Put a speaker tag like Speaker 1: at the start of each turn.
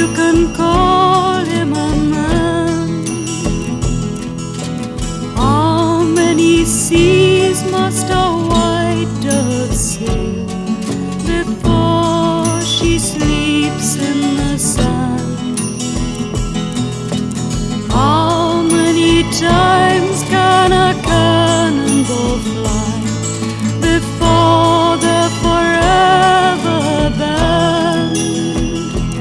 Speaker 1: can call him a man. How many seas must I